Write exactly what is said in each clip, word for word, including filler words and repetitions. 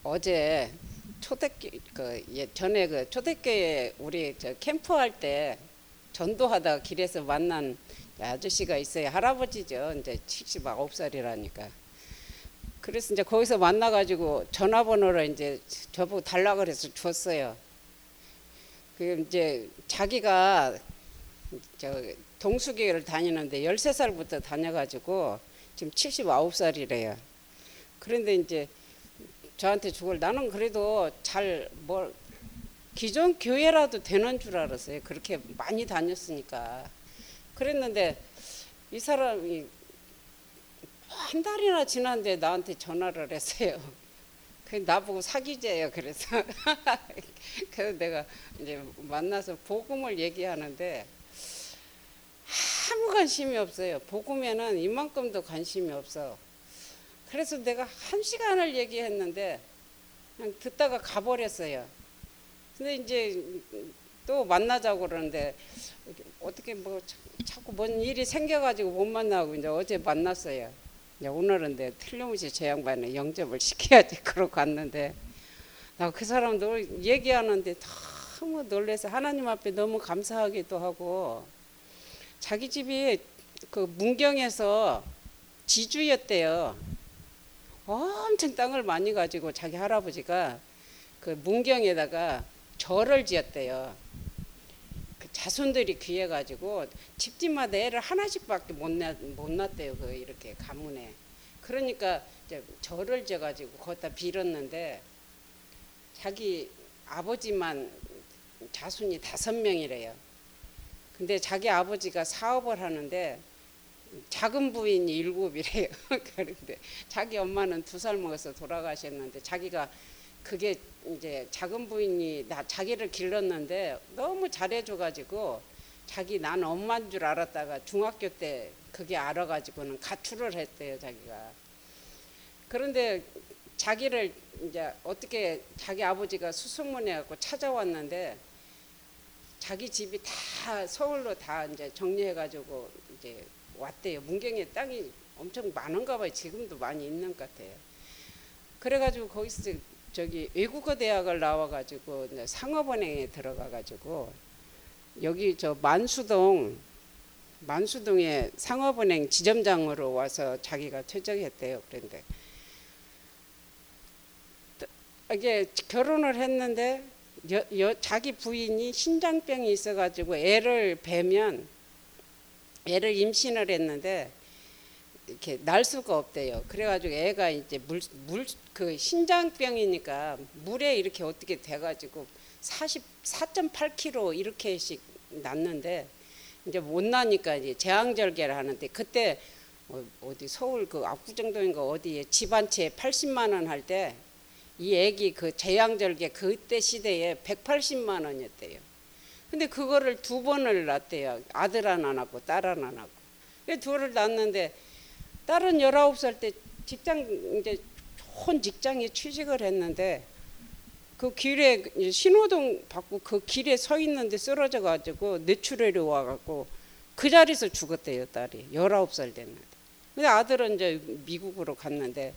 어제 초대교 그 예, 전에 그 초대교회 우리 저 캠프할 때 전도하다 길에서 만난 아저씨가 있어요. 할아버지죠. 이제 칠십구 살이라니까. 그래서 이제 거기서 만나가지고 전화번호를 이제 저보고 달라 그래서 줬어요. 그 이제 자기가 저 동수교회를 다니는데 열세 살부터 다녀가지고 지금 칠십구 살이래요. 그런데 이제 저한테 죽을 나는 그래도 잘 뭘 기존 교회라도 되는 줄 알았어요. 그렇게 많이 다녔으니까. 그랬는데 이 사람이 한 달이나 지났는데 나한테 전화를 했어요. 그 나보고 사귀재요. 그래서 그래서 내가 이제 만나서 복음을 얘기하는데 아무 관심이 없어요. 복음에는 이만큼도 관심이 없어. 그래서 내가 한 시간을 얘기했는데 그냥 듣다가 가버렸어요. 근데 이제 또 만나자고 그러는데 어떻게 뭐 자꾸 뭔 일이 생겨가지고 못 만나고 이제 어제 만났어요. 이제 오늘은 내 틀림없이 제 양반에 영접을 시켜야지 그러고 갔는데 나 그 사람도 얘기하는데 너무 놀라서 하나님 앞에 너무 감사하기도 하고 자기 집이 그 문경에서 지주였대요. 엄청 땅을 많이 가지고 자기 할아버지가 그 문경에다가 절을 지었대요. 그 자손들이 귀해가지고 집집마다 애를 하나씩밖에 못, 낳, 못 낳대요. 그 이렇게 가문에. 그러니까 이제 절을 지어가지고 거기다 빌었는데 자기 아버지만 자손이 다섯 명이래요. 근데 자기 아버지가 사업을 하는데 작은 부인이 일곱이래요. 그런데 자기 엄마는 두 살 먹어서 돌아가셨는데 자기가 그게 이제 작은 부인이 나 자기를 길렀는데 너무 잘해줘가지고 자기 난 엄마인 줄 알았다가 중학교 때 그게 알아가지고는 가출을 했대요. 자기가. 그런데 자기를 이제 어떻게 자기 아버지가 수소문해 갖고 찾아왔는데 자기 집이 다 서울로 다 이제 정리해가지고 이제 왔대요. 문경에 땅이 엄청 많은가 봐요. 지금도 많이 있는 것 같아요. 그래가지고 거기서 저기 외국어 대학을 나와가지고 상업은행에 들어가가지고 여기 저 만수동 만수동에 상업은행 지점장으로 와서 자기가 퇴직했대요. 그런데 이게 결혼을 했는데 여, 여, 자기 부인이 신장병이 있어가지고 애를 베면 애를 임신을 했는데 이렇게 날 수가 없대요. 그래가지고 애가 이제 물, 물, 그 신장병이니까 물에 이렇게 어떻게 돼가지고 사십사 점 팔 킬로그램 이렇게씩 낳는데 이제 못 나니까 이제 제왕절개를 하는데 그때 어디 서울 그 압구정동인가 어디에 집 한 채 팔십만 원 할 때 이 애기 그 제왕절개 그때 시대에 백팔십만 원이었대요. 근데 그거를 두 번을 낳았대요. 아들 하나 낳고 딸 하나 낳고. 둘을 낳았는데 딸은 열아홉 살 때 직장 이제 좋은 직장에 취직을 했는데 그 길에 신호등 받고 그 길에 서 있는데 쓰러져 가지고 뇌출혈이 와 갖고 그 자리에서 죽었대요. 딸이 열아홉 살 됐는데. 근데 아들은 이제 미국으로 갔는데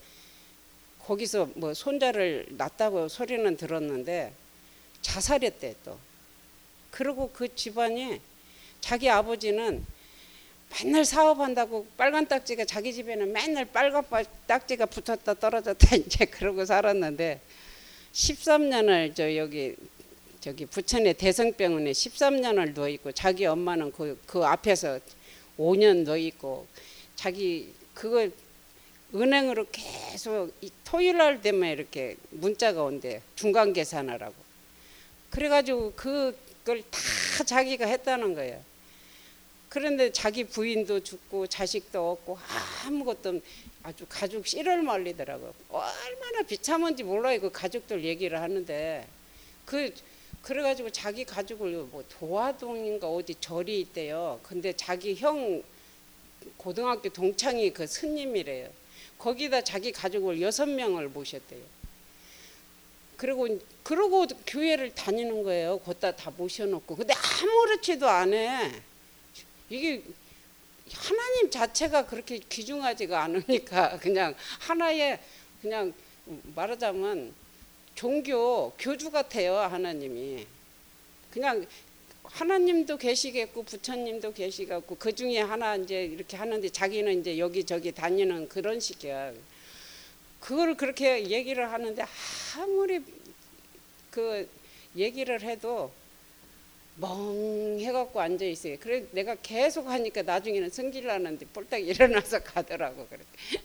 거기서 뭐 손자를 낳았다고 소리는 들었는데 자살했대 또. 그리고 그 집안이 자기 아버지는 맨날 사업한다고 빨간 딱지가 자기 집에는 맨날 빨간 딱지가 붙었다 떨어졌다 이제 그러고 살았는데 십삼 년을 저 여기 저기 부천의 대성병원에 십삼 년을 누워 있고 자기 엄마는 그, 그 앞에서 오 년 누워 있고 자기 그거 은행으로 계속 토요일 날 되면 이렇게 문자가 온대. 중간 계산하라고. 그래가지고 그걸 다 자기가 했다는 거예요. 그런데 자기 부인도 죽고 자식도 없고 아무것도 아주 가족 씨를 말리더라고요. 얼마나 비참한지 몰라요. 그 가족들 얘기를 하는데 그 그래가지고 자기 가족을 뭐 도화동인가 어디 절이 있대요. 근데 자기 형 고등학교 동창이 그 스님이래요. 거기다 자기 가족을 여섯 명을 모셨대요. 그리고 그러고 교회를 다니는 거예요. 거기다 다 모셔놓고. 근데 아무렇지도 않아. 이게 하나님 자체가 그렇게 귀중하지가 않으니까 그냥 하나의 그냥 말하자면 종교 교주 같아요. 하나님이 그냥 하나님도 계시겠고 부처님도 계시겠고 그 중에 하나 이제 이렇게 하는데 자기는 이제 여기저기 다니는 그런 식이야. 그걸 그렇게 얘기를 하는데 아무리 그 얘기를 해도 멍해갖고 앉아 있어요. 그래 내가 계속 하니까 나중에는 성질 나는데 폴딱 일어나서 가더라고. 그래.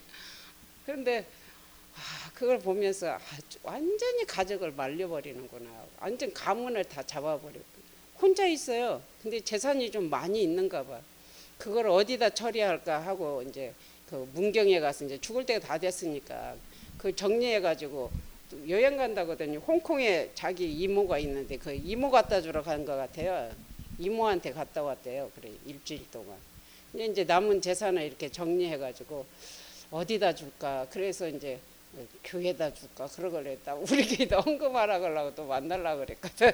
그런데 아, 그걸 보면서 아, 완전히 가족을 말려버리는구나. 완전 가문을 다 잡아버리고 혼자 있어요. 근데 재산이 좀 많이 있는가 봐. 그걸 어디다 처리할까 하고 이제 그 문경에 가서 이제 죽을 때가 다 됐으니까 그 정리해가지고 여행 간다거든요. 홍콩에 자기 이모가 있는데 그 이모 갖다 주러 간 것 같아요. 이모한테 갔다 왔대요. 그래 일주일 동안. 근데 이제 남은 재산을 이렇게 정리해가지고 어디다 줄까? 그래서 이제 교회다 줄까? 그러길래 우리 교회도 헌금하라 그러고 또 만나려고 그랬거든.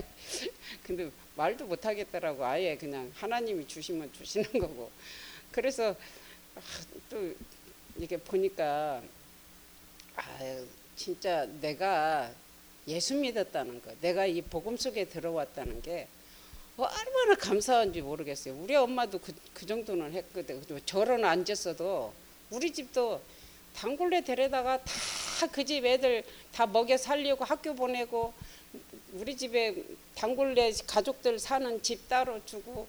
근데 말도 못 하겠더라고. 아예 그냥 하나님이 주시면 주시는 거고. 그래서 또 이렇게 보니까 아, 진짜 내가 예수 믿었다는 거, 내가 이 복음 속에 들어왔다는 게 얼마나 감사한지 모르겠어요. 우리 엄마도 그, 그 정도는 했거든. 저런 앉았어도 우리 집도 단골레 데려다가 다 그 집 애들 다 먹여 살리고 학교 보내고 우리 집에 단골레 가족들 사는 집 따로 주고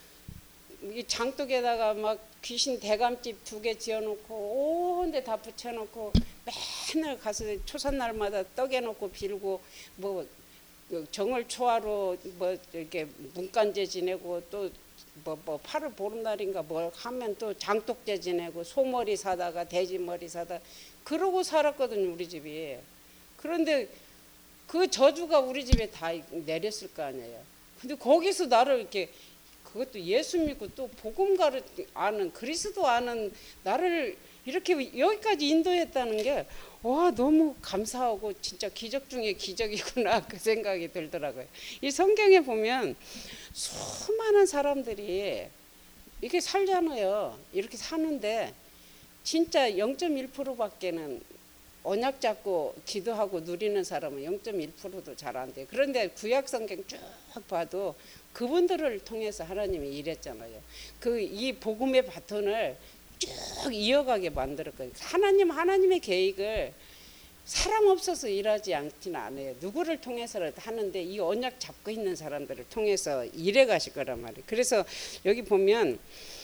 이 장독에다가 막 귀신 대감집 두 개 지어놓고 온데 다 붙여놓고 맨날 가서 초선날마다 떡에놓고 빌고 뭐 정월 초하루 뭐 이렇게 문간제 지내고 또 뭐, 뭐 팔월 보름날인가 뭐 하면 또 장독제 지내고 소머리 사다가 돼지머리 사다 그러고 살았거든요. 우리 집이. 그런데 그 저주가 우리 집에 다 내렸을 거 아니에요. 근데 거기서 나를 이렇게 그것도 예수 믿고 또 복음 가르 아는 그리스도 아는 나를 이렇게 여기까지 인도했다는 게 와 너무 감사하고 진짜 기적 중에 기적이구나 그 생각이 들더라고요. 이 성경에 보면 수많은 사람들이 이렇게 살잖아요. 이렇게 사는데 진짜 영 점 일 퍼센트밖에는 언약 잡고 기도하고 누리는 사람은 영 점 일 퍼센트도 잘 안 돼요. 그런데 구약 성경 쭉 봐도 그분들을 통해서 하나님이 일했잖아요. 그 이 복음의 바톤을 쭉 이어가게 만들었거든요. 하나님 하나님의 계획을 사람 없어서 일하지 않지는 않아요. 누구를 통해서라도 하는데 이 언약 잡고 있는 사람들을 통해서 일해 가실 거란 말이에요. 그래서 여기 보면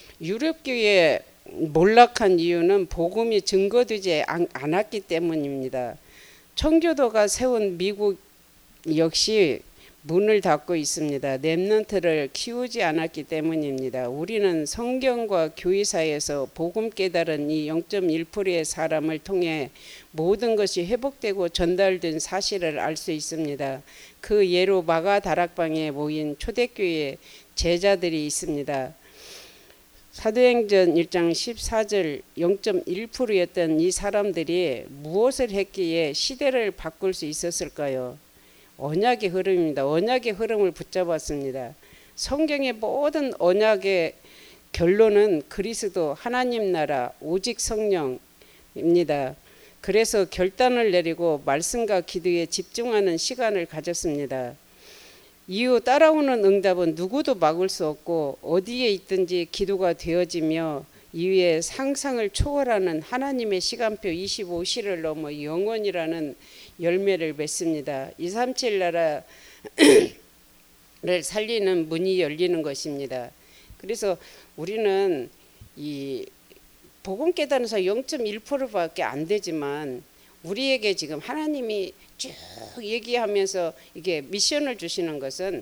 유럽교회 몰락한 이유는 복음이 증거되지 않았기 때문입니다. 청교도가 세운 미국 역시 문을 닫고 있습니다. 렘넌트를 키우지 않았기 때문입니다. 우리는 성경과 교회사에서 복음 깨달은 이 영 점 일 퍼센트의 사람을 통해 모든 것이 회복되고 전달된 사실을 알 수 있습니다. 그 예로 마가 다락방에 모인 초대교회 제자들이 있습니다. 사도행전 일 장 십사 절 영 점 일 퍼센트였던 이 사람들이 무엇을 했기에 시대를 바꿀 수 있었을까요? 언약의 흐름입니다. 언약의 흐름을 붙잡았습니다. 성경의 모든 언약의 결론은 그리스도 하나님 나라 오직 성령입니다. 그래서 결단을 내리고 말씀과 기도에 집중하는 시간을 가졌습니다. 이후 따라오는 응답은 누구도 막을 수 없고 어디에 있든지 기도가 되어지며 이후에 상상을 초월하는 하나님의 시간표 이십오 시를 넘어 영원이라는 열매를 맺습니다. 이백삼십칠 나라를 살리는 문이 열리는 것입니다. 그래서 우리는 이 복음 깨달아서 영 점 일 퍼센트밖에 안 되지만 우리에게 지금 하나님이 쭉 얘기하면서 이게 미션을 주시는 것은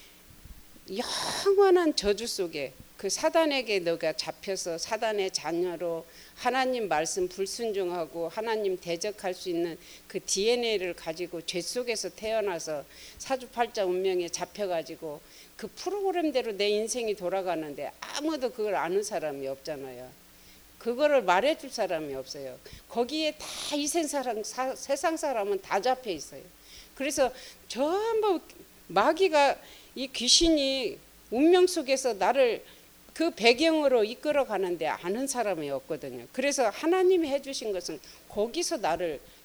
영원한 저주 속에 그 사단에게 너가 잡혀서 사단의 자녀로 하나님 말씀 불순종하고 하나님 대적할 수 있는 그 디엔에이를 가지고 죄 속에서 태어나서 사주팔자 운명에 잡혀가지고 그 프로그램대로 내 인생이 돌아가는데 아무도 그걸 아는 사람이 없잖아요. 그거를 말해줄 사람이 없어요. 거기에 다 이 세상, 세상 사람은 다 잡혀 있어요. 그래서 전부 마귀가 이 귀신이 운명 속에서 나를 그 배경으로 이끌어 가는데 아는 사람이 없거든요. 그래서 하나님이 해주신 것은 거기서 나를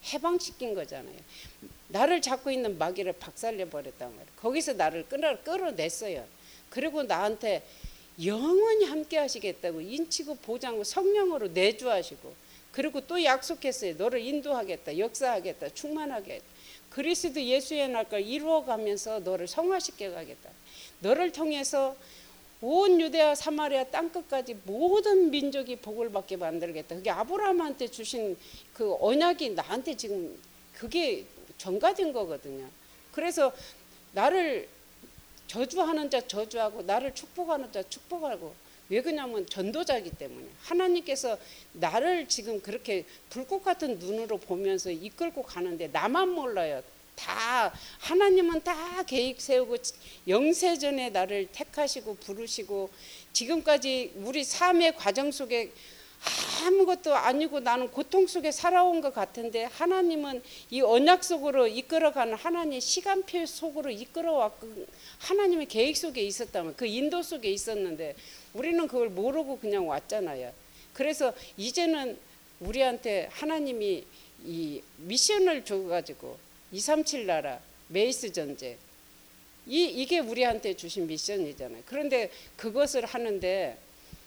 해방시킨 거잖아요. 나를 잡고 있는 마귀를 박살내 버렸단 말이에요. 거기서 나를 끌어, 끌어냈어요. 그리고 나한테 영원히 함께 하시겠다고 인치고 보장하고 성령으로 내주하시고, 그리고 또 약속했어요. 너를 인도하겠다, 역사하겠다, 충만하게 그리스도 예수의 날까지 이루어가면서 너를 성화시켜 가겠다. 너를 통해서 온 유대와 사마리아 땅끝까지 모든 민족이 복을 받게 만들겠다. 그게 아브라함한테 주신 그 언약이 나한테 지금 그게 전가된 거거든요. 그래서 나를 저주하는 자 저주하고 나를 축복하는 자 축복하고, 왜 그러냐면 전도자이기 때문에 하나님께서 나를 지금 그렇게 불꽃 같은 눈으로 보면서 이끌고 가는데 나만 몰라요. 다 하나님은 다 계획 세우고 영세전에 나를 택하시고 부르시고, 지금까지 우리 삶의 과정 속에 아무것도 아니고 나는 고통 속에 살아온 것 같은데, 하나님은 이 언약 속으로 이끌어가는 하나님의 시간표 속으로 이끌어왔고, 하나님의 계획 속에 있었다면, 그 인도 속에 있었는데 우리는 그걸 모르고 그냥 왔잖아요. 그래서 이제는 우리한테 하나님이 이 미션을 줘가지고 이삼칠 나라, 메이스 전쟁, 이, 이게 우리한테 주신 미션이잖아요. 그런데 그것을 하는데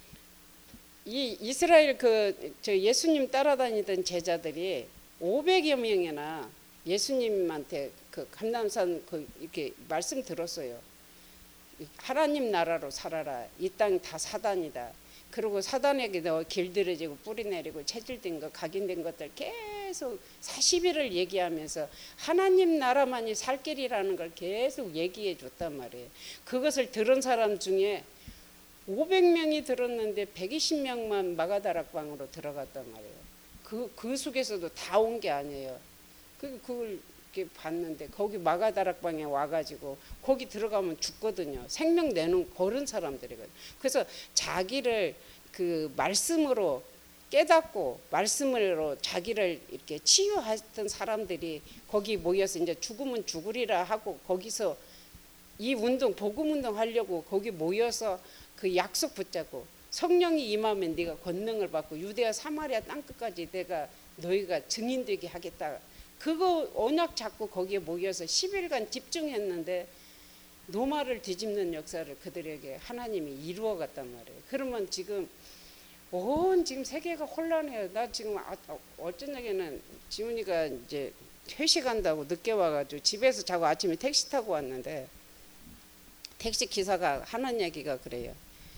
이 이스라엘 그 저 예수님 따라다니던 제자들이 오백여 명이나 예수님한테 그 감람산 그 이렇게 말씀 들었어요. 하나님 나라로 살아라. 이 땅 다 사단이다. 그리고 사단에게 너 길들여지고 뿌리 내리고 체질된 것, 각인된 것들 계속 사십 일을 얘기하면서 하나님 나라만이 살 길이라는 걸 계속 얘기해 줬단 말이에요. 그것을 들은 사람 중에 오백 명이 들었는데 백이십 명만 마가다락방으로 들어갔단 말이에요. 그, 그 속에서도 다 온 게 아니에요. 그, 그걸 이렇게 봤는데 거기 마가다락방에 와가지고 거기 들어가면 죽거든요. 생명 내는 그런 사람들이거든요. 그래서 자기를 그 말씀으로 깨닫고 말씀으로 자기를 이렇게 치유했던 사람들이 거기 모여서 이제 죽으면 죽으리라 하고 거기서 이 운동, 복음 운동 하려고 거기 모여서 그 약속 붙잡고 성령이 임하면 네가 권능을 받고 유대와 사마리아 땅끝까지 내가 너희가 증인되게 하겠다. 그거 언약 잡고 거기에 모여서 십 일간 집중했는데 노마를 뒤집는 역사를 그들에게 하나님이 이루어 갔단 말이에요. 그러면 지금 온 지금 세계가 혼란해요. 나 지금 아, 어쩐 적에는 지훈이가 이제 회식한다고 늦게 와가지고 집에서 자고 아침에 택시 타고 왔는데 택시 기사가 하는 얘기가 그래요.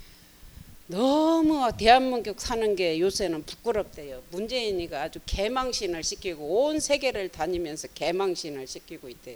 너무 대한민국 사는 게 요새는 부끄럽대요. 문재인이가 아주 개망신을 시키고 온 세계를 다니면서 개망신을 시키고 있대요.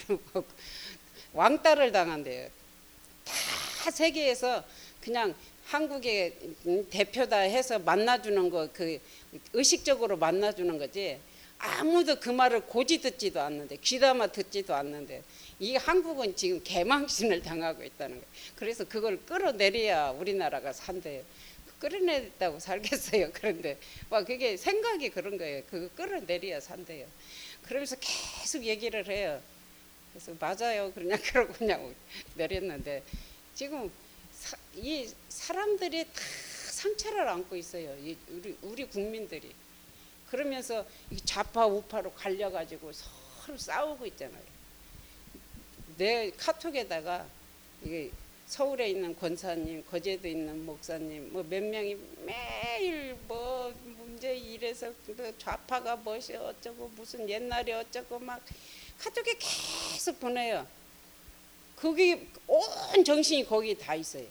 왕따를 당한대요. 다 세계에서 그냥 한국의 대표다 해서 만나주는 거, 그 의식적으로 만나주는 거지 아무도 그 말을 고지 듣지도 않는데 귀담아 듣지도 않는데 이 한국은 지금 개망신을 당하고 있다는 거예요. 그래서 그걸 끌어내려야 우리나라가 산대요. 끌어내렸다고 살겠어요. 그런데 막 그게 생각이 그런 거예요. 그거 끌어내려야 산대요. 그러면서 계속 얘기를 해요. 그래서 맞아요. 그냥 그러고 그냥 내렸는데 지금 사, 이 사람들이 다 상처를 안고 있어요. 이 우리 우리 국민들이. 그러면서 좌파 우파로 갈려가지고 서로 싸우고 있잖아요. 내 카톡에다가 이게 서울에 있는 권사님, 거제도 있는 목사님, 뭐 몇 명이 매일 뭐 문제 이래서 좌파가 뭐시 어쩌고 무슨 옛날에 어쩌고 막 카톡에 계속 보내요. 거기 온 정신이 거기 다 있어요.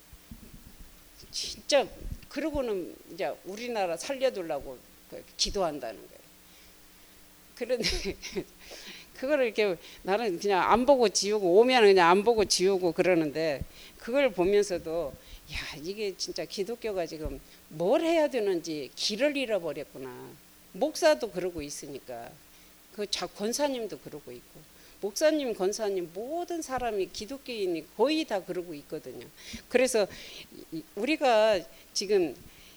진짜 그러고는 이제 우리나라 살려두려고 기도한다는 거예요. 그런데 그거를 이렇게 나는 그냥 안 보고 지우고 오면 그냥 안 보고 지우고 그러는데 그걸 보면서도 야 이게 진짜 기독교가 지금 뭘 해야 되는지 길을 잃어버렸구나. 목사도 그러고 있으니까 그 권사님도 그러고 있고 목사님, 권사님 모든 사람이 기독교인이 거의 다 그러고 있거든요. 그래서 우리가 지금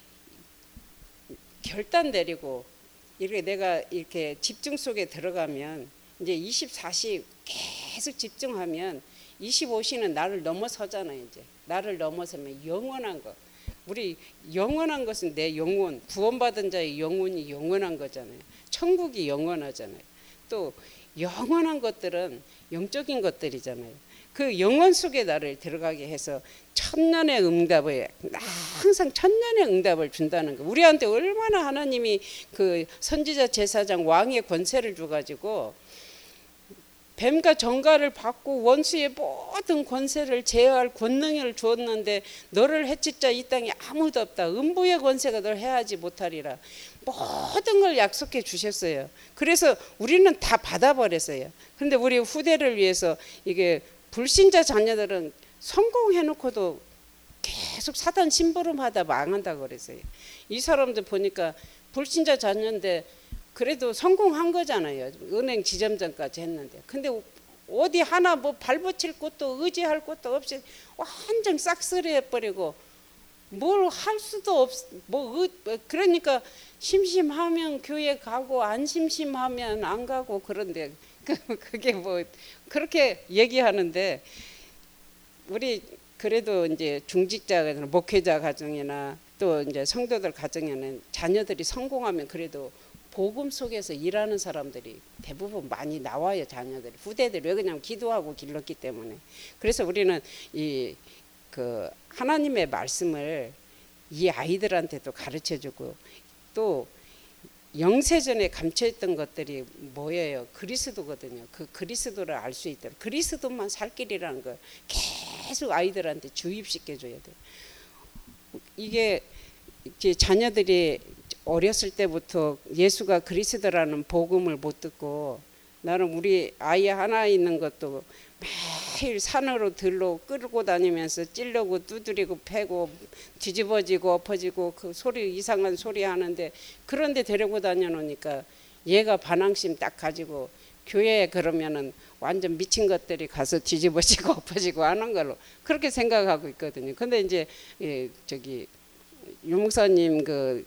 결단 내리고 이렇게 내가 이렇게 집중 속에 들어가면 이제 이십사 시 계속 집중하면 이십오 시는 나를 넘어서잖아요. 이제 나를 넘어서면 영원한 거. 우리 영원한 것은 내 영혼, 구원받은 자의 영혼이 영원한 거잖아요. 천국이 영원하잖아요. 또 영원한 것들은 영적인 것들이잖아요. 그 영원 속에 나를 들어가게 해서 천년의 응답을, 항상 천년의 응답을 준다는 거. 우리한테 얼마나 하나님이 그 선지자, 제사장, 왕의 권세를 줘가지고 뱀과 정갈을 받고 원수의 모든 권세를 제어할 권능을 주었는데 너를 해칠 자 이 땅에 아무도 없다. 음부의 권세가 널 해하지 못하리라. 모든 걸 약속해 주셨어요. 그래서 우리는 다 받아버렸어요. 그런데 우리 후대를 위해서 이게 불신자 자녀들은 성공해놓고도 계속 사단 심부름하다 망한다고 그랬어요. 이 사람들 보니까 불신자 자녀인데 그래도 성공한 거잖아요. 은행 지점장까지 했는데. 근데 어디 하나 뭐 발붙일 것도 의지할 것도 없이 완전 싹쓸이 해버리고 뭘 할 수도 없, 뭐, 그러니까 심심하면 교회 가고 안 심심하면 안 가고 그런데 그게 뭐 그렇게 얘기하는데 우리 그래도 이제 중직자, 목회자 가정이나 또 이제 성도들 가정에는 자녀들이 성공하면 그래도 복음 속에서 일하는 사람들이 대부분 많이 나와요. 자녀들이 후대들이 왜 그냥 기도하고 길렀기 때문에. 그래서 우리는 이 그 하나님의 말씀을 이 아이들한테도 가르쳐주고 또 영세전에 감춰있던 것들이 뭐예요? 그리스도거든요. 그 그리스도를 알 수 있도록 그리스도만 살 길이라는 걸 계속 아이들한테 주입시켜줘야 돼요. 이게 이제 자녀들이 어렸을 때부터 예수가 그리스도라는 복음을 못 듣고 나는 우리 아이 하나 있는 것도 매일 산으로 들로 끌고 다니면서 찔르고 두드리고 패고 뒤집어지고 엎어지고 그 소리 이상한 소리 하는데 그런데 데리고 다녀 놓으니까 얘가 반항심 딱 가지고 교회에 그러면은 완전 미친 것들이 가서 뒤집어지고 엎어지고 하는 걸로 그렇게 생각하고 있거든요. 근데 이제 예, 저기 유 목사님 그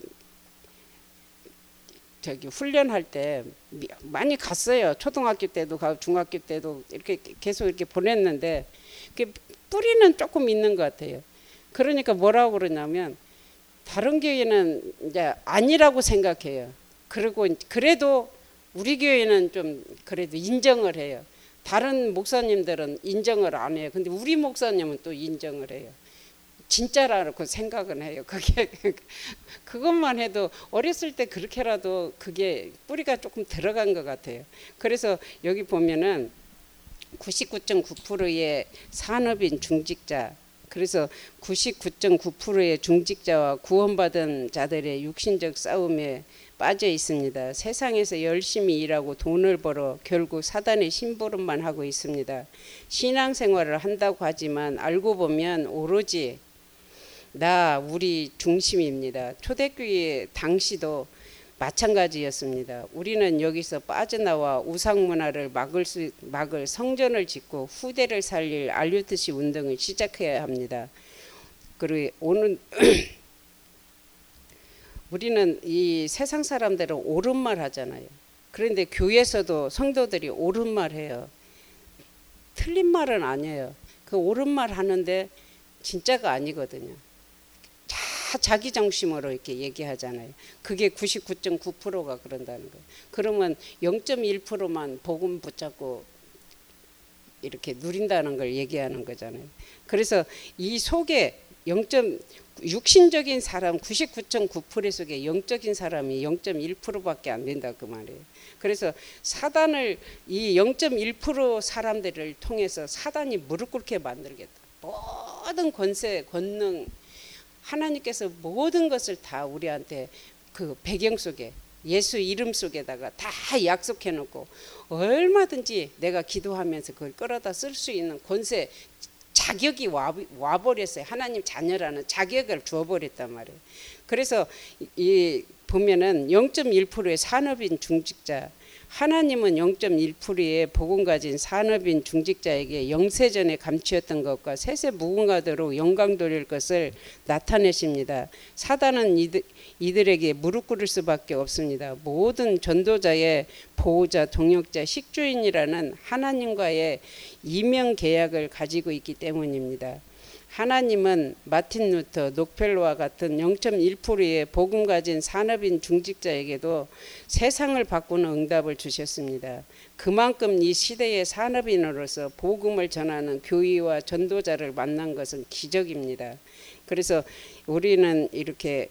저기 훈련할 때 많이 갔어요. 초등학교 때도 가고 중학교 때도 이렇게 계속 이렇게 보냈는데 뿌리는 조금 있는 것 같아요. 그러니까 뭐라고 그러냐면 다른 교회는 이제 아니라고 생각해요. 그리고 그래도 우리 교회는 좀 그래도 인정을 해요. 다른 목사님들은 인정을 안 해요. 근데 우리 목사님은 또 인정을 해요. 진짜라고 생각은 해요. 그게 그것만 해도 어렸을 때 그렇게라도 그게 뿌리가 조금 들어간 것 같아요. 그래서 여기 보면은 구십구 점 구 퍼센트의 산업인 중직자, 그래서 구십구 점 구 퍼센트의 중직자와 구원받은 자들의 육신적 싸움에 빠져 있습니다. 세상에서 열심히 일하고 돈을 벌어 결국 사단의 심부름만 하고 있습니다. 신앙생활을 한다고 하지만 알고 보면 오로지 나 우리 중심입니다. 초대교회 당시도 마찬가지였습니다. 우리는 여기서 빠져나와 우상문화를 막을, 수, 막을 성전을 짓고 후대를 살릴 알류트시 운동을 시작해야 합니다. 그리고 오늘 우리는 이 세상 사람들은 옳은 말 하잖아요. 그런데 교회에서도 성도들이 옳은 말 해요. 틀린 말은 아니에요. 그 옳은 말 하는데 진짜가 아니거든요. 다 자기 중심으로 이렇게 얘기하잖아요. 그게 구십구 점 구 퍼센트가 그런다는 거예요. 그러면 영 점 일 퍼센트만 복음 붙잡고 이렇게 누린다는 걸 얘기하는 거잖아요. 그래서 이 속에 영. 육신적인 사람 구십구 점 구 퍼센트 속에 영적인 사람이 영 점 일 퍼센트밖에 안 된다 그 말이에요. 그래서 사단을 이 영 점 일 퍼센트 사람들을 통해서 사단이 무릎 꿇게 만들겠다. 모든 권세, 권능 하나님께서 모든 것을 다 우리한테 그 배경 속에 예수 이름 속에다가 다 약속해 놓고 얼마든지 내가 기도하면서 그걸 끌어다 쓸 수 있는 권세 자격이 와, 와버렸어요. 하나님 자녀라는 자격을 주어버렸단 말이에요. 그래서 이 보면은 영 점 일 퍼센트의 산업인 중직자, 하나님은 영 점 일 퍼센트의 복음 가진 산업인 중직자에게 영세전에 감추었던 것과 세세 무궁하도록 영광 돌릴 것을 나타내십니다. 사단은 이들, 이들에게 무릎 꿇을 수밖에 없습니다. 모든 전도자의 보호자, 동역자, 식주인이라는 하나님과의 이명 계약을 가지고 있기 때문입니다. 하나님은 마틴 루터, 록펠러와 같은 영 점 일 퍼센트의 복음 가진 산업인 중직자에게도 세상을 바꾸는 응답을 주셨습니다. 그만큼 이 시대의 산업인으로서 복음을 전하는 교회와 전도자를 만난 것은 기적입니다. 그래서 우리는 이렇게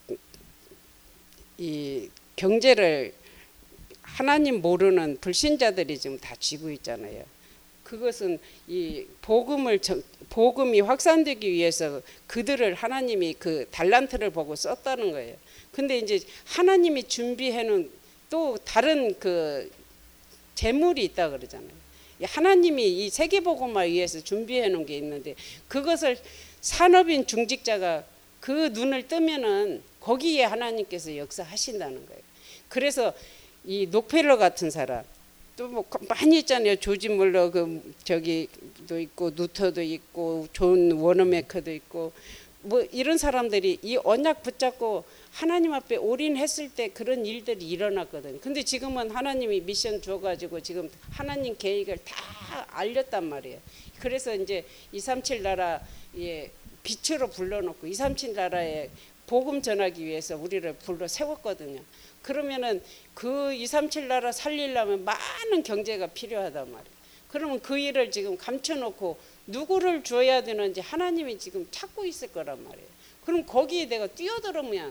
이 경제를 하나님 모르는 불신자들이 지금 다 쥐고 있잖아요. 그것은 이 복음을 복음이 확산되기 위해서 그들을 하나님이 그 달란트를 보고 썼다는 거예요. 근데 이제 하나님이 준비해 놓은 또 다른 그 재물이 있다 그러잖아요. 하나님이 이 세계 복음화 위해서 준비해 놓은 게 있는데 그것을 산업인 중직자가 그 눈을 뜨면은 거기에 하나님께서 역사하신다는 거예요. 그래서 이 록펠러 같은 사람 또 뭐 많이 있잖아요. 조지 물러 그 저기도 있고 누터도 있고 존 워너메커도 있고 뭐 이런 사람들이 이 언약 붙잡고 하나님 앞에 올인했을 때 그런 일들이 일어났거든요. 근데 지금은 하나님이 미션 줘가지고 지금 하나님 계획을 다 알렸단 말이에요. 그래서 이제 이삼칠 나라의 빛으로 불러놓고 이삼칠 나라에 복음 전하기 위해서 우리를 불러 세웠거든요. 그러면은 그 이삼칠 나라 살리려면 많은 경제가 필요하단 말이에요. 그러면 그 일을 지금 감춰놓고 누구를 줘야 되는지 하나님이 지금 찾고 있을 거란 말이에요. 그럼 거기에 내가 뛰어들으면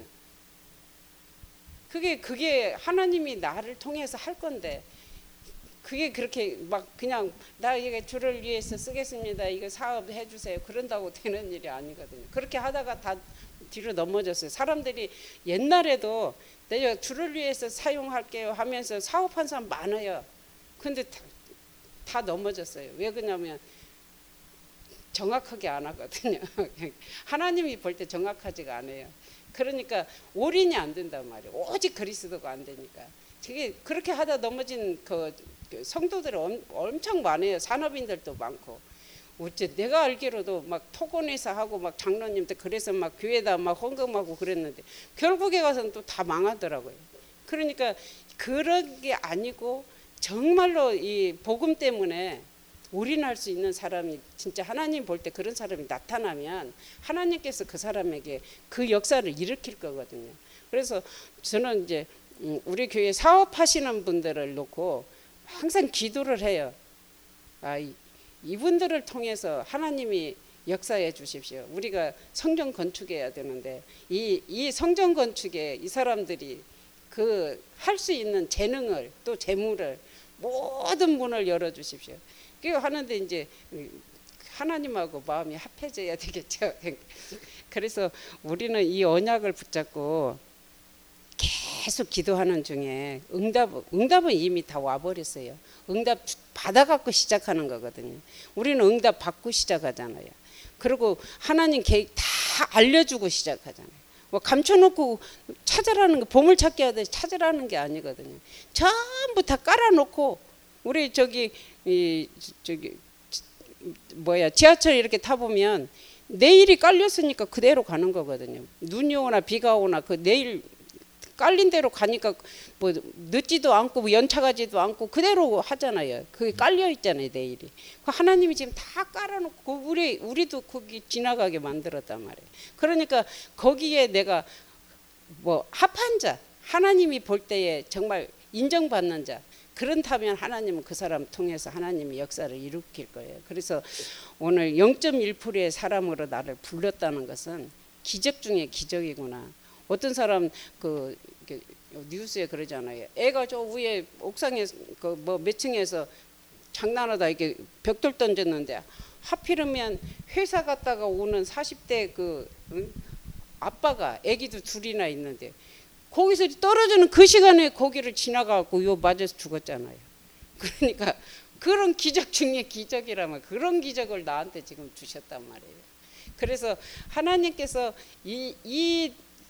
그게 그게 하나님이 나를 통해서 할 건데 그게 그렇게 막 그냥 나 이게 주를 위해서 쓰겠습니다. 이거 사업 해주세요. 그런다고 되는 일이 아니거든요. 그렇게 하다가 다 뒤로 넘어졌어요. 사람들이 옛날에도 내가 주를 위해서 사용할게요 하면서 사업한 사람 많아요. 근데 다, 다 넘어졌어요. 왜 그러냐면 정확하게 안 하거든요. 하나님이 볼 때 정확하지가 않아요. 그러니까 올인이 안 된단 말이에요. 오직 그리스도가 안 되니까. 그게 그렇게 하다 넘어진 그 성도들이 엄청 많아요. 산업인들도 많고. 어째 내가 알기로도 막 토건에서 하고 막 장로님들 그래서 막 교회다 막 헌금하고 그랬는데 결국에 가서는 또 다 망하더라고요. 그러니까 그런 게 아니고 정말로 이 복음 때문에 올인할 수 있는 사람이 진짜 하나님 볼 때 그런 사람이 나타나면 하나님께서 그 사람에게 그 역사를 일으킬 거거든요. 그래서 저는 이제 우리 교회 사업하시는 분들을 놓고 항상 기도를 해요. 아, 이분들을 통해서 하나님이 역사해 주십시오. 우리가 성전 건축해야 되는데 이, 이 성전 건축에 이 사람들이 그 할 수 있는 재능을 또 재물을 모든 문을 열어 주십시오. 그 하는데 이제 하나님하고 마음이 합해져야 되겠죠. 그래서 우리는 이 언약을 붙잡고 계속 기도하는 중에 응답, 응답은 이미 다 와버렸어요. 응답 받아갖고 시작하는 거거든요. 우리는 응답 받고 시작하잖아요. 그리고 하나님 계획 다 알려주고 시작하잖아요. 뭐 감춰놓고 찾으라는 거 보물찾기 하듯이 찾으라는 게 아니거든요. 전부 다 깔아놓고 우리 저기 이 저기 뭐야 지하철 이렇게 타보면 내일이 깔렸으니까 그대로 가는 거거든요. 눈이 오나 비가 오나 그 내일 깔린 대로 가니까 뭐 늦지도 않고 뭐 연차가지도 않고 그대로 하잖아요. 그게 깔려 있잖아요, 내일이. 하나님이 지금 다 깔아놓고 우리 우리도 거기 지나가게 만들었단 말이에요. 그러니까 거기에 내가 뭐 합한 자, 하나님이 볼 때에 정말 인정받는 자. 그렇다면 하나님은 그 사람 통해서 하나님의 역사를 일으킬 거예요. 그래서 오늘 영 점 일 퍼센트의 사람으로 나를 불렀다는 것은 기적 중에 기적이구나. 어떤 사람 그 뉴스에 그러잖아요. 애가 저 위에 옥상에 그 뭐 몇 층에서 장난하다 이렇게 벽돌 던졌는데 하필이면 회사 갔다가 오는 사십 대 그 응? 아빠가 애기도 둘이나 있는데 거기서 떨어지는 그 시간에 거기를 지나가고 요 맞아서 죽었잖아요. 그러니까 그런 기적 중에 기적이라면 그런 기적을 나한테 지금 주셨단 말이에요. 그래서 하나님께서 이, 이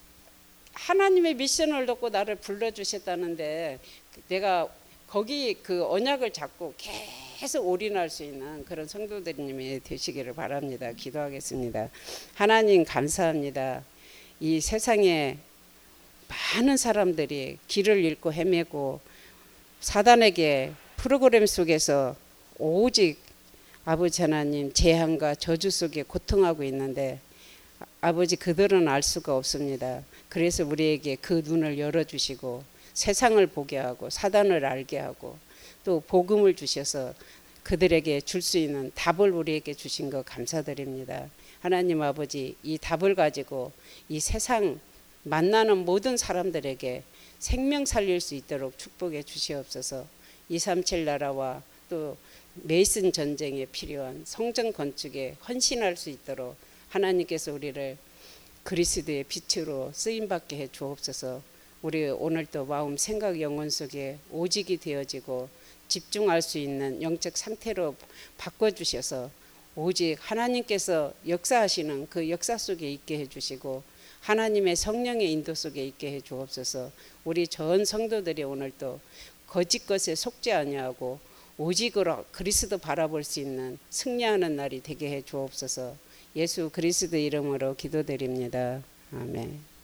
하나님의 미션을 놓고 나를 불러주셨다는데 내가 거기 그 언약을 잡고 계속 올인할 수 있는 그런 성도들님이 되시기를 바랍니다. 기도하겠습니다. 하나님 감사합니다. 이 세상에 많은 사람들이 길을 잃고 헤매고 사단에게 프로그램 속에서 오직 아버지 하나님 재앙과 저주 속에 고통하고 있는데 아버지 그들은 알 수가 없습니다. 그래서 우리에게 그 눈을 열어주시고 세상을 보게 하고 사단을 알게 하고 또 복음을 주셔서 그들에게 줄 수 있는 답을 우리에게 주신 것 감사드립니다. 하나님 아버지 이 답을 가지고 이 세상 만나는 모든 사람들에게 생명 살릴 수 있도록 축복해 주시옵소서. 이백삼십칠 나라와 또 메이슨 전쟁에 필요한 성전 건축에 헌신할 수 있도록 하나님께서 우리를 그리스도의 빛으로 쓰임받게 해 주옵소서. 우리 오늘도 마음 생각 영혼 속에 오직이 되어지고 집중할 수 있는 영적 상태로 바꿔주셔서 오직 하나님께서 역사하시는 그 역사 속에 있게 해주시고 하나님의 성령의 인도 속에 있게 해 주옵소서. 우리 전 성도들이 오늘도 거짓 것에 속지 아니하고 오직으로 그리스도 바라볼 수 있는 승리하는 날이 되게 해 주옵소서. 예수 그리스도 이름으로 기도드립니다. 아멘.